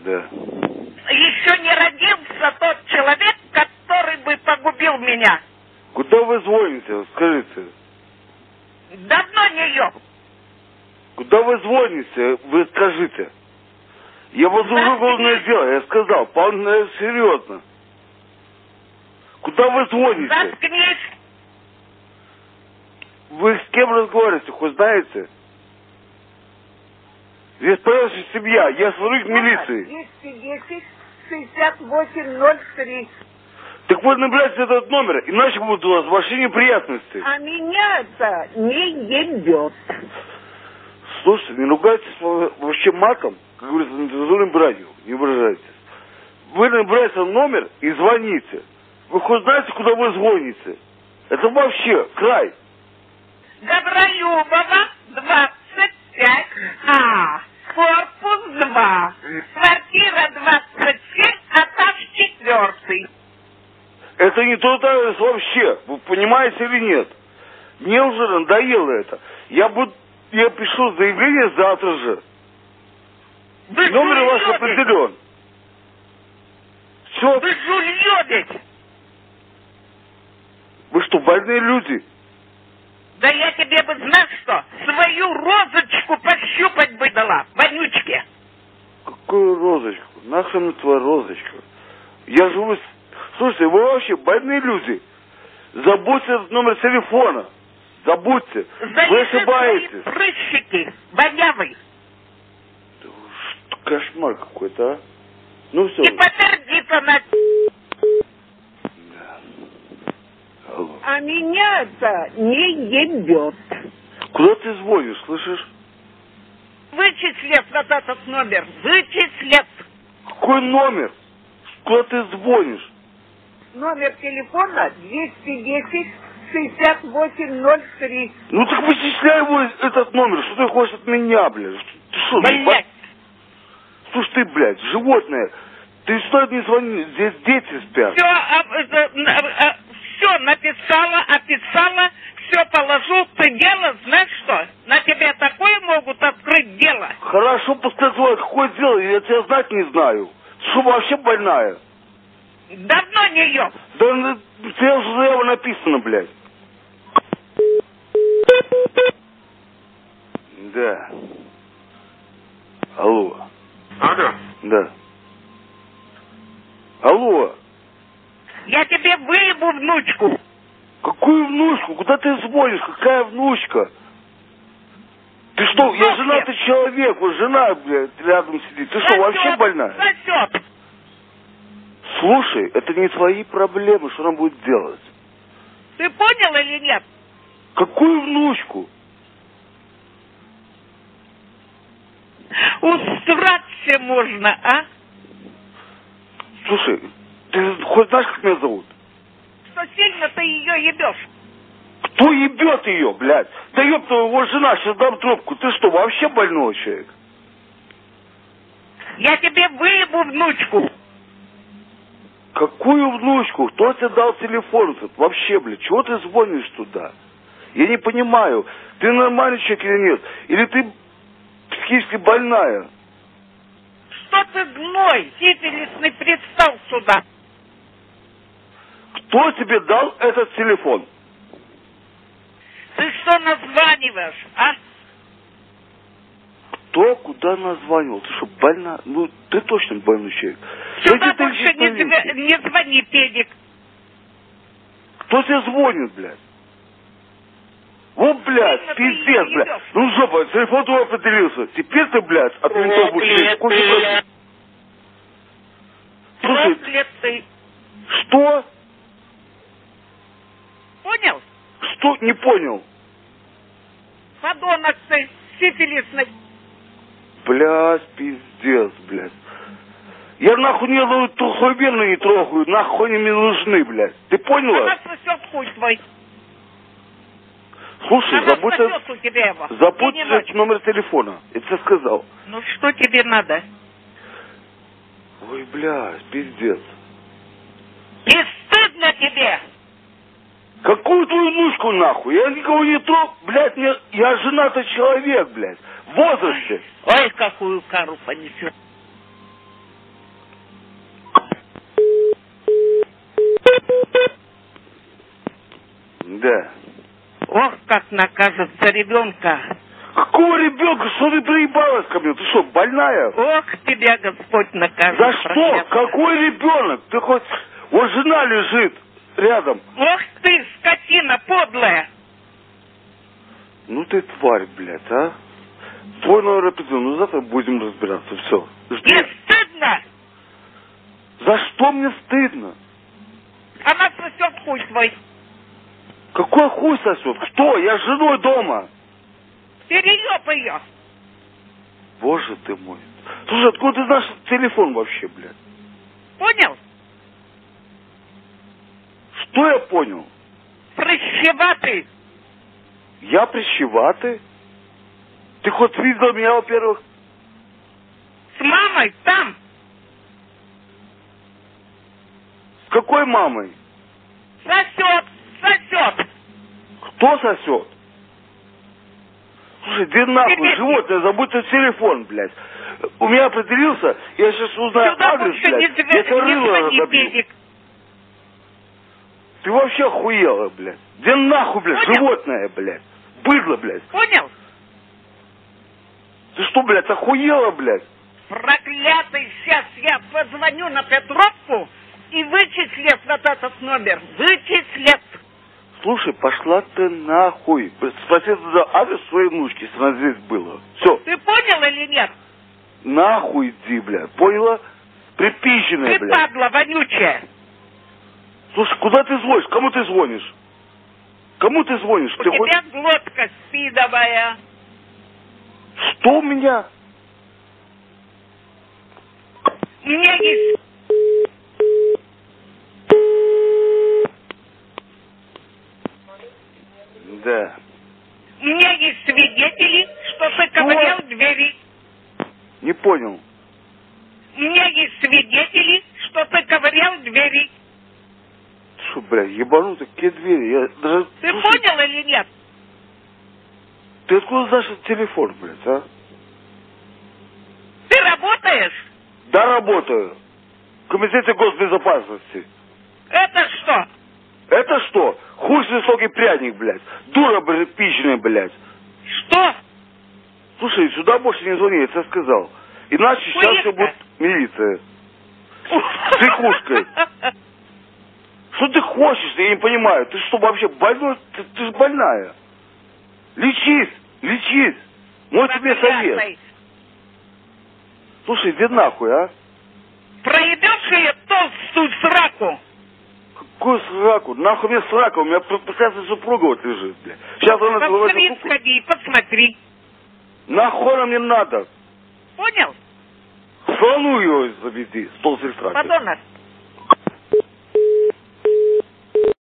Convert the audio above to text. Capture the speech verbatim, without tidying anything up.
Да. Еще не родился тот человек, который бы погубил меня. Куда вы звоните, скажите? Давно не ел. Куда вы звоните, вы скажите? Я возложу уголовное дело, я сказал, вполне серьезно. Куда вы звоните? Заткнись. Вы с кем разговариваете, хоть знаете? Здесь проезжая семья, я сотрудник милиции. двести десять шестьдесят восемь ноль три. Так вот набирайте этот номер, иначе будут у вас большие неприятности. А меня это не ебет. Слушайте, не ругайтесь вообще матом, как говорится, на цензурном радио, не выражайтесь. Вы набираете номер и звоните. Вы хоть знаете, куда вы звоните? Это вообще край. Добролюбова, двадцать пять А, корпус два, квартира двадцать семь, этаж четвертый. Это не тот адрес вообще, вы понимаете или нет? Мне уже надоело это. Я буду, я пишу заявление завтра же. Вы Номер ваш жульёбить. определен. Все. Вы жульёбить. Вы что, больные люди? Да я тебе бы, знаешь что, свою розочку пощупать бы дала, вонючке. Какую розочку? Нахрен твоя розочка? Я живу с... Слушайте, вы вообще больные люди. Забудьте этот номер телефона. Забудьте. Вы ошибаетесь. Свои прыщики, вонявый. Что, кошмар какой-то, а? Ну все. И подтвердится на... Да. Алло. А меня это не ебет. Куда ты звонишь, слышишь? Вычислят вот этот номер, вычислят. Какой номер? Куда ты звонишь? Номер телефона двести десять шестьдесят восемь ноль три. Ну так вычисляй его, этот номер. Что ты хочешь от меня, блядь? Ты что, Блядь. Слушай, ты, блядь, животное. Ты сюда не звони, здесь дети спят. Все, а, а, а, все написала, описала, все положу. Ты дело, знаешь что? На тебя такое могут открыть дело. Хорошо, пускай звонят. Какое дело? Я тебя знать не знаю. Что, вообще больная? Давно не ел. Да на тебе уже заяву написано, блядь. Да. Алло. Алло. Да. Алло. Я тебе выебу внучку. Какую внучку? Куда ты звонишь? Какая внучка? Ты что, я женатый человек, вот жена, блядь, рядом сидит. Ты что, Сосет, вообще больная? Сосет. Слушай, это не твои проблемы, что нам будет делать? Ты понял или нет? Какую внучку? Усраться можно, а? Слушай, ты хоть знаешь, как меня зовут? Что сильно ты ее ебешь? Кто ебет ее, блядь? Да ёпта, его жена, сейчас дам трубку. Ты что, вообще больной человек? Я тебе выебу внучку. Какую внучку? Кто тебе дал телефон? Вообще, блядь, чего ты звонишь туда? Я не понимаю, ты нормальный человек или нет? Или ты психически больная? Что ты гной, сифилисный, пристал сюда? Кто тебе дал этот телефон? Ты что названиваешь, а? Кто куда названивал? Ты что, больна? Ну, ты точно больной человек. Сюда Иди ты больше не, зв... не звони, педик. Кто тебе звонит, блядь? Вот, блядь, Сильно пиздец, ты блядь. ебёшь. Ну, жопа, телефон твой определился. Теперь ты, блядь, от ментов будешь сидеть. Сколько ты... Слушай, Проклят ты. что? Понял? Что? Не понял. Подонок ты, сифилисный. Блядь, пиздец, блядь. Я нахуй не ну, хуйберну не трогаю, нахуй они мне нужны, блядь. Ты поняла? Она сосет хуй твой. Слушай, Она забудь, сосет у тебя его. забудь День и ночь. номер телефона. Я тебе сказал. Ну что тебе надо? Ой, блядь, пиздец. И стыдно тебе. Какую твою внучку нахуй? Я никого не трог, блядь, мне... я женатый человек, блядь. В возрасте. Ой, какую кару понесет. как накажет за ребенка. Какого ребенка? Что ты приебалась ко мне? Ты что, больная? Ох, тебя Господь накажет. За что? Какой ребенок? Ты хоть... Вот жена лежит рядом. Ох ты, скотина подлая. Ну ты тварь, блядь, а? Твой номер определен. Ну завтра будем разбираться. Все. Жди. Не стыдно? За что мне стыдно? Она сосет хуй свой. Какой хуй сосет? Кто? Я с женой дома. Перееб ее. Боже ты мой. Слушай, откуда ты знаешь телефон вообще, блядь? Понял? Что я понял? Прыщеватый. Я прыщеватый? Ты хоть видел меня, во-первых? С мамой там. С какой мамой? Сосет, сосет. Кто сосет? Слушай, иди нахуй, Теперь... животное, забудь твой телефон, блядь. У меня определился, я сейчас узнаю Сюда адрес, больше блядь. не, Я это не рыло звони, разобью. Педик. Ты вообще охуела, блядь. Иди нахуй, блядь, Понял? животное, блядь. Быдло, блядь. Понял? Ты что, блядь, охуела, блядь? Проклятый, сейчас я позвоню на Петровку и вычислят вот этот номер. Вычислят. Слушай, пошла ты нахуй. Спроси за адрес своей внучки, если она здесь была. Все. Ты понял или нет? Нахуй иди, блядь. Поняла? Припизженная, Ты блядь. падла вонючая. Слушай, куда ты звонишь? Кому ты звонишь? Кому ты звонишь? У Ты тебя хоть... глотка спидовая. Что у меня? У меня есть... Да. У меня есть свидетели, что ты ковырял двери. Не понял. У меня есть свидетели, что ты ковырял двери. Что, блядь, ебанутый, какие двери? Я даже... Ты Слушай, понял или нет? ты откуда знаешь этот телефон, блядь, а? Ты работаешь? Да, работаю. В комитете госбезопасности. Это что? Это что? Хуй с высокий пряник, блядь. Дура, блядь, пищеная, блядь. Что? Слушай, сюда больше не звони, я тебе сказал. Иначе сейчас Хуетка. все будет милиция. С психушкой. Что ты хочешь, я не понимаю. Ты что, вообще больной? Ты, ты же больная. Лечись, лечись. Мой тебе совет. Проклятый. Слушай, иди нахуй, а? Проебешь ее толстую сраку? Какую сраку? Нахуй мне сраку? У меня прекрасная супруга вот лежит, блядь. Сейчас она В называется свет куклу. сходи и посмотри. Нахуй она мне надо? Понял? Слону ее заведи, стол сестра. Подонок.